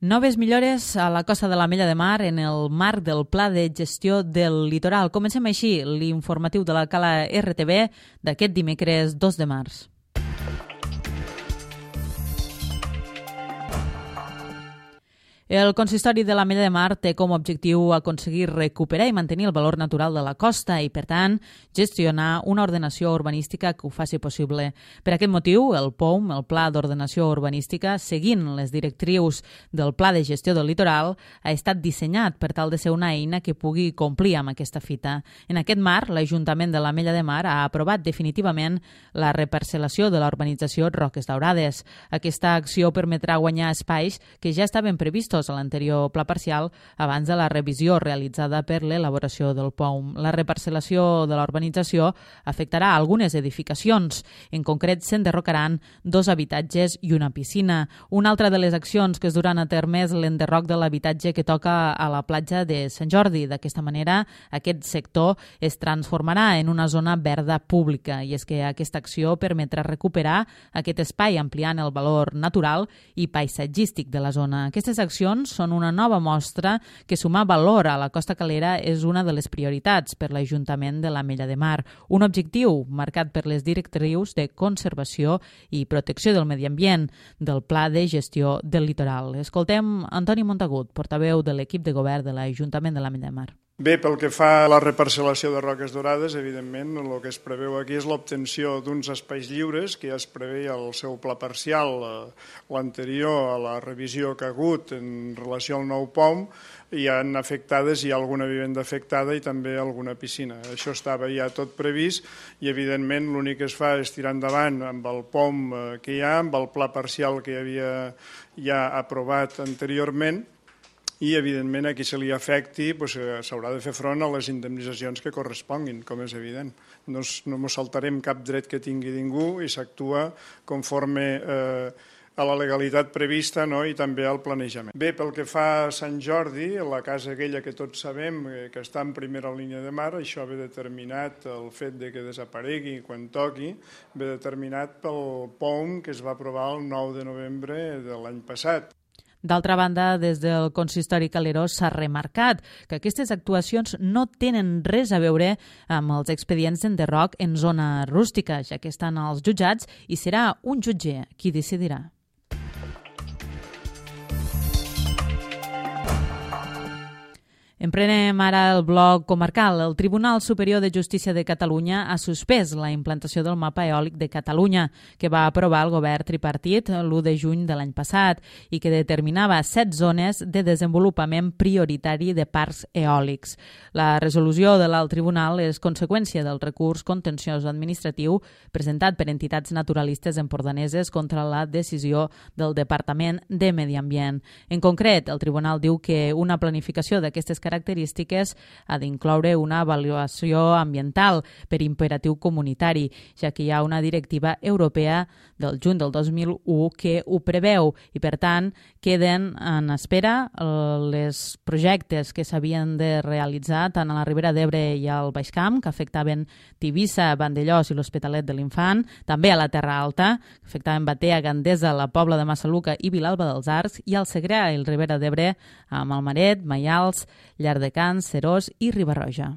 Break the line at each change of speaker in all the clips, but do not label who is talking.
Noves millores a la costa de l'Ametlla de Mar en el marc del Pla de Gestió del Litoral. Comencem així l'informatiu de la Cala RTV d'aquest dimecres 2 de març. El consistori de l'Ametlla de Mar té com a objectiu aconseguir recuperar i mantenir el valor natural de la costa i, per tant, gestionar una ordenació urbanística que ho faci possible. Per aquest motiu, el POUM, el Pla d'Ordenació Urbanística, seguint les directrius del Pla de Gestió del Litoral, ha estat dissenyat per tal de ser una eina que pugui complir amb aquesta fita. En aquest marc, l'Ajuntament de l'Ametlla de Mar ha aprovat definitivament la reparcel·lació de la urbanització Roques Daurades. Aquesta acció permetrà guanyar espais que ja estaven previstos a l'anterior pla parcial abans de la revisió realitzada per l'elaboració del POUM. La reparcel·lació de la urbanització afectarà algunes edificacions. En concret, s'enderrocaran 2 habitatges i una piscina. Una altra de les accions que es duran a terme és l'enderroc de l'habitatge que toca a la platja de Sant Jordi. D'aquesta manera, aquest sector es transformarà en una zona verda pública i és que aquesta acció permetrà recuperar aquest espai ampliant el valor natural i paisatgístic de la zona. Aquestes accions són una nova mostra que sumar valor a la costa calera és una de les prioritats per l'Ajuntament de l'Ametlla de Mar, un objectiu marcat per les directrius de conservació i protecció del medi ambient del Pla de Gestió del Litoral. Escoltem Antoni Montagut, portaveu de l'equip de govern de l'Ajuntament de l'Ametlla de Mar.
Bé, pel que fa a la reparcel·lació de Roques Daurades, evidentment, el que es preveu aquí és l'obtenció d'uns espais lliures que ja es preveia el seu pla parcial, l'anterior a la revisió que ha hagut en relació al nou POUM. Hi ha afectades, hi ha alguna vivenda afectada i també alguna piscina. Això estava ja tot previst i, evidentment, l'únic que es fa és tirar endavant amb el POUM que hi ha, amb el pla parcial que hi havia ja aprovat anteriorment, i, evidentment, a qui se li afecti s'haurà de fer front a les indemnitzacions que corresponguin, com és evident. No ens saltarem cap dret que tingui ningú i s'actua conforme a la legalitat prevista i també al planejament. Bé, pel que fa a Sant Jordi, la casa aquella que tots sabem que està en primera línia de mar, això ve determinat el fet de que desaparegui quan toqui, ve determinat pel POUM que es va aprovar el 9 de novembre de l'any passat.
D'altra banda, des del consistori calerós s'ha remarcat que aquestes actuacions no tenen res a veure amb els expedients d'enderroc en zona rústica, ja que estan als jutjats i serà un jutge qui decidirà. Emprenem ara el bloc comarcal. El Tribunal Superior de Justícia de Catalunya ha suspès la implantació del mapa eòlic de Catalunya, que va aprovar el govern tripartit l'1 de juny de l'any passat i que determinava 7 zones de desenvolupament prioritari de parcs eòlics. La resolució de l'alt tribunal és conseqüència del recurs contenciós administratiu presentat per entitats naturalistes empordaneses contra la decisió del Departament de Medi Ambient. En concret, el tribunal diu que una planificació d'aquestes característiques ha d'incloure una avaluació ambiental per imperatiu comunitari, ja que hi ha una directiva europea del juny del 2001 que ho preveu i, per tant, queden en espera els projectes que s'havien de realitzar tant a la Ribera d'Ebre i al Baix Camp, que afectaven Tivissa, Vandellòs i l'Hospitalet de l'Infant, també a la Terra Alta, que afectaven Batea, Gandesa, la Pobla de Massaluca i Vilalba dels Arcs, i al Segrià i el Ribera d'Ebre amb Almaret, Maials, Llardecans, Serós i Riba-roja.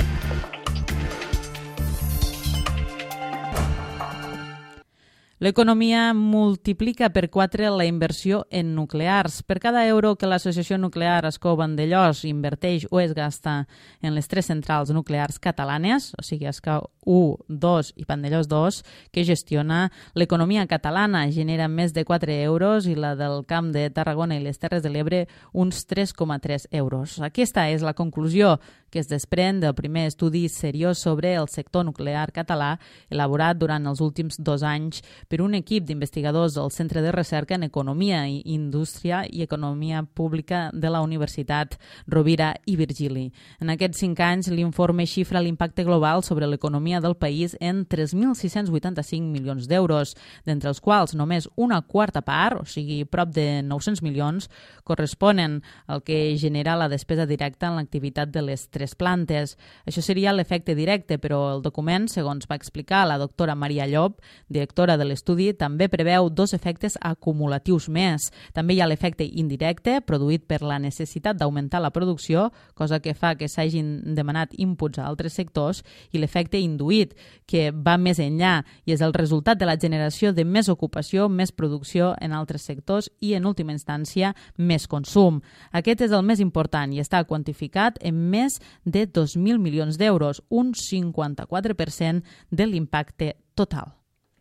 L'economia multiplica per 4 la inversió en nuclears. Per cada euro que l'Associació Nuclear Ascó-Vandellòs inverteix o es gasta en les 3 centrals nuclears catalanes, o sigui, Ascó 1, 2 i Vandellòs 2, que gestiona, l'economia catalana genera més de 4 euros i la del Camp de Tarragona i les Terres de l'Ebre uns 3,3 euros. Aquesta és la conclusió que es desprèn del primer estudi seriós sobre el sector nuclear català elaborat durant els últims 2 anys per un equip d'investigadors del Centre de Recerca en Economia, Indústria i Economia Pública de la Universitat Rovira i Virgili. En aquests 5 anys, l'informe xifra l'impacte global sobre l'economia del país en 3.685 milions d'euros, d'entre els quals només una quarta part, o sigui, prop de 900 milions, corresponen al que genera la despesa directa en l'activitat de les 3 plantes. Això seria l'efecte directe, però el document, segons va explicar la doctora Maria Llop, directora de l'estudi també preveu 2 efectes acumulatius més. També hi ha l'efecte indirecte, produït per la necessitat d'augmentar la producció, cosa que fa que s'hagin demanat inputs a altres sectors, i l'efecte induït, que va més enllà i és el resultat de la generació de més ocupació, més producció en altres sectors i, en última instància, més consum. Aquest és el més important i està quantificat en més de 2.000 milions d'euros, un 54% de l'impacte total.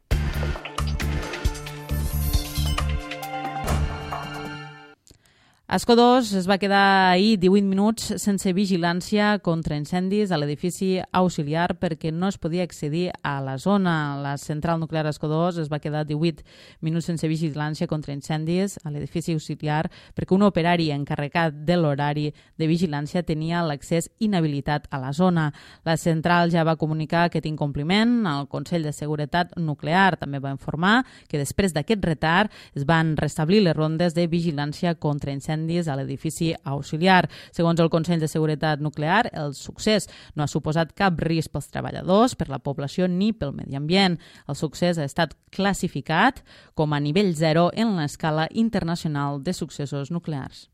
Escó2 es va quedar ahir 18 minuts sense vigilància contra incendis a l'edifici auxiliar perquè no es podia accedir a la zona. La central nuclear Escó2 es va quedar 18 minuts sense vigilància contra incendis a l'edifici auxiliar perquè un operari encarregat de l'horari de vigilància tenia l'accés inhabilitat a la zona. La central ja va comunicar aquest incompliment al Consell de Seguretat Nuclear. També va informar que després d'aquest retard es van restablir les rondes de vigilància contra incendis a l'edifici auxiliar. Segons el Consell de Seguretat Nuclear, el succés no ha suposat cap risc pels treballadors, per la població ni pel medi ambient. El succés ha estat classificat com a nivell 0 en l'escala internacional de successos nuclears.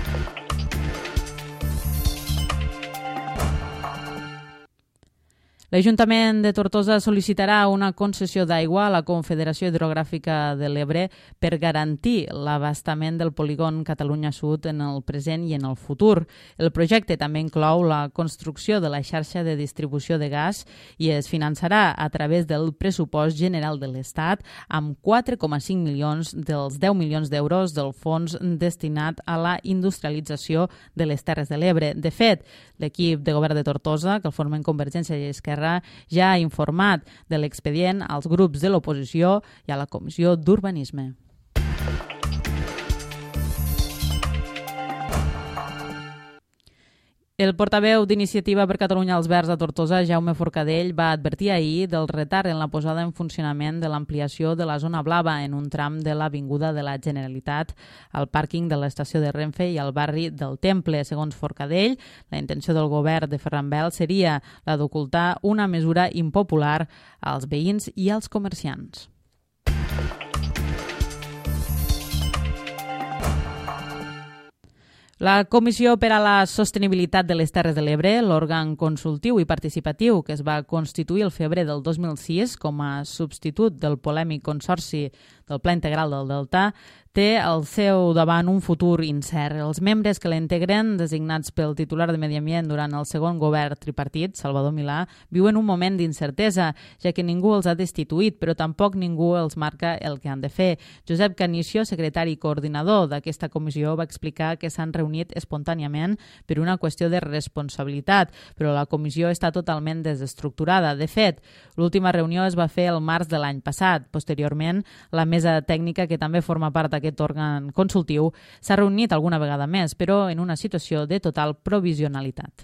L'Ajuntament de Tortosa sol·licitarà una concessió d'aigua a la Confederació Hidrogràfica de l'Ebre per garantir l'abastament del polígon Catalunya Sud en el present i en el futur. El projecte també inclou la construcció de la xarxa de distribució de gas i es finançarà a través del pressupost general de l'Estat amb 4,5 milions dels 10 milions d'euros del fons destinat a la industrialització de les Terres de l'Ebre. De fet, l'equip de govern de Tortosa, que el formen Convergència i Esquerra, ja ha informat de l'expedient als grups de l'oposició i a la Comissió d'Urbanisme. El portaveu d'Iniciativa per Catalunya als Verds a Tortosa, Jaume Forcadell, va advertir ahir del retard en la posada en funcionament de l'ampliació de la zona blava en un tram de l'Avinguda de la Generalitat al pàrquing de l'estació de Renfe i al barri del Temple. Segons Forcadell, la intenció del govern de Ferran Bel seria la d'ocultar una mesura impopular als veïns i als comerciants. La Comissió per a la Sostenibilitat de les Terres de l'Ebre, l'òrgan consultiu i participatiu que es va constituir el febrer del 2006 com a substitut del polèmic Consorci del Pla Integral del Delta, té al seu davant un futur incert. Els membres que l'integren, designats pel titular de Medi Ambient durant el segon govern tripartit, Salvador Milà, viuen un moment d'incertesa, ja que ningú els ha destituït, però tampoc ningú els marca el que han de fer. Josep Canicio, secretari i coordinador d'aquesta comissió, va explicar que s'han reunit espontàniament per una qüestió de responsabilitat, però la comissió està totalment desestructurada. De fet, l'última reunió es va fer el març de l'any passat. Posteriorment, la mesa tècnica, que també forma part d'aquest òrgan consultiu, s'ha reunit alguna vegada més, però en una situació de total provisionalitat.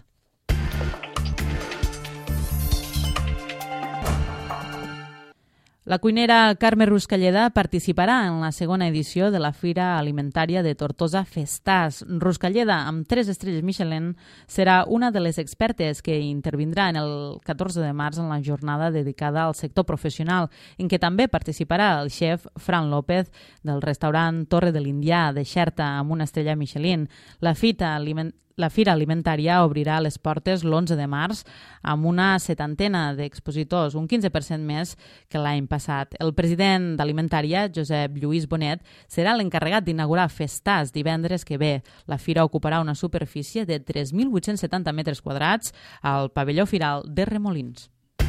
La cuinera Carme Ruscalleda participarà en la segona edició de la Fira Alimentària de Tortosa Festàs. Ruscalleda, amb 3 estrelles Michelin, serà una de les expertes que intervindrà en el 14 de març en la jornada dedicada al sector professional, en què també participarà el xef Fran López del restaurant Torre de l'Indià de Xerta amb una estrella Michelin. La Fira Alimentària obrirà les portes l'11 de març amb una 70ena d'expositors, un 15% més que l'any passat. El president d'Alimentària, Josep Lluís Bonet, serà l'encarregat d'inaugurar Festàs divendres que ve. La fira ocuparà una superfície de 3.870 metres quadrats al pavelló firal de Remolins.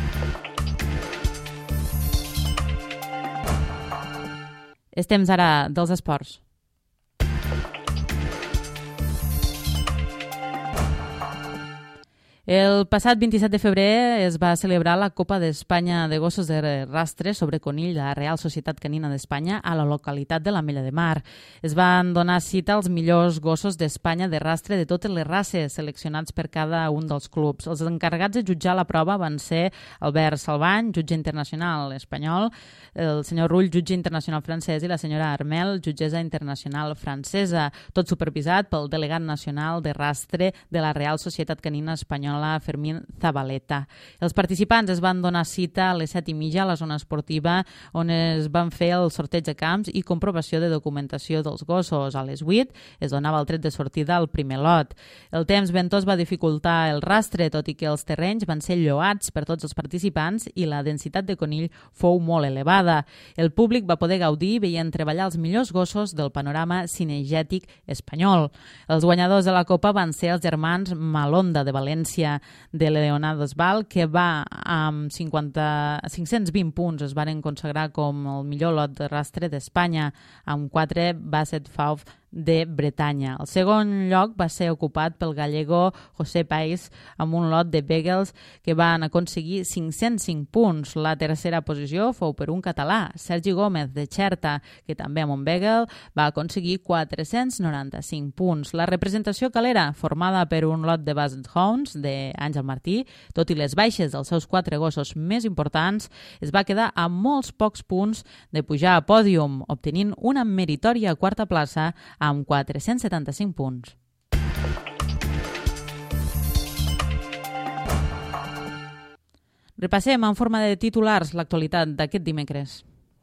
És temps ara dels esports. El passat 27 de febrer es va celebrar la Copa d'Espanya de Gossos de Rastre sobre conill de la Real Societat Canina d'Espanya a la localitat de l'Ametlla de Mar. Es van donar cita als millors gossos d'Espanya de rastre de totes les races seleccionats per cada un dels clubs. Els encarregats de jutjar la prova van ser Albert Salvany, jutge internacional espanyol, el senyor Rull, jutge internacional francès, i la senyora Armel, jutgessa internacional francesa, tot supervisat pel delegat nacional de rastre de la Real Societat Canina Espanyola l'espanyola Fermín Zabaleta. Els participants es van donar cita a les 7:30 a la zona esportiva on es van fer el sorteig de camps i comprovació de documentació dels gossos. A les 8 es donava el tret de sortida al primer lot. El temps ventós va dificultar el rastre, tot i que els terrenys van ser lloats per tots els participants i la densitat de conill fou molt elevada. El públic va poder gaudir veient treballar els millors gossos del panorama cinegètic espanyol. Els guanyadors de la Copa van ser els germans Malonda de València de Leonardo Esbal, que va amb 520 punts es varen consagrar com el millor lot de rastre d'Espanya, amb 4 Basset Fauve de Bretanya. El segon lloc va ser ocupat pel gallego José País amb un lot de Beagles que van aconseguir 505 punts. La tercera posició fou per un català, Sergi Gómez de Xerta, que també amb un Beagle va aconseguir 495 punts. La representació calera, formada per un lot de Basset Hounds d'Àngel Martí, tot i les baixes dels seus 4 gossos més importants, es va quedar a molts pocs punts de pujar a pòdium, obtenint una meritòria quarta plaça amb 475 punts. Repassem en forma de titulars l'actualitat d'aquest dimecres.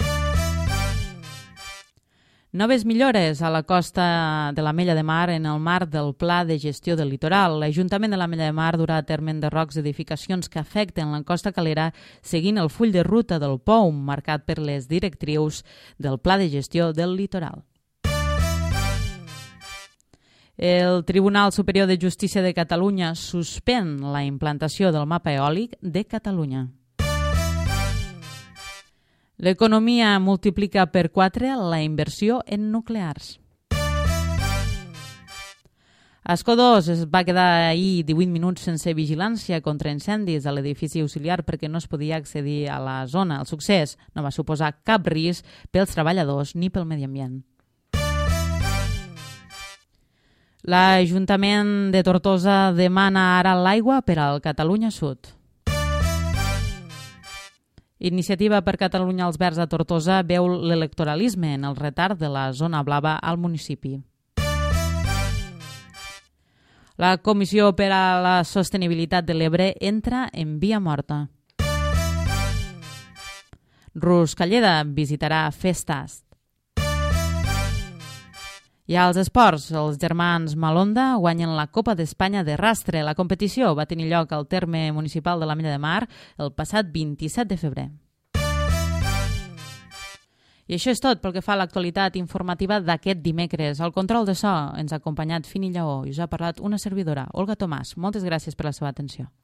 Noves millores a la costa de l'Ametlla de Mar en el marc del Pla de Gestió del Litoral. L'Ajuntament de l'Ametlla de Mar durà a terme enderrocs d'edificacions que afecten la costa calera seguint el full de ruta del POUM marcat per les directrius del Pla de Gestió del Litoral. El Tribunal Superior de Justícia de Catalunya suspèn la implantació del mapa eòlic de Catalunya. L'economia multiplica per 4 la inversió en nuclears. Ascó 2 es va quedar ahir 18 minuts sense vigilància contra incendis a l'edifici auxiliar perquè no es podia accedir a la zona. El succés no va suposar cap risc pels treballadors ni pel medi ambient. L'Ajuntament de Tortosa demana ara l'aigua per al Catalunya Sud. Iniciativa per Catalunya als Verds a Tortosa veu l'electoralisme en el retard de la zona blava al municipi. La Comissió per a la Sostenibilitat de l'Ebre entra en via morta. Ruscalleda visitarà Festas. I als esports, els germans Malonda guanyen la Copa d'Espanya de rastre. La competició va tenir lloc al terme municipal de l'Ametlla de Mar el passat 27 de febrer. I això és tot pel que fa a l'actualitat informativa d'aquest dimecres. Al control de so ens ha acompanyat Fini Lleó i us ha parlat una servidora, Olga Tomàs. Moltes gràcies per la seva atenció.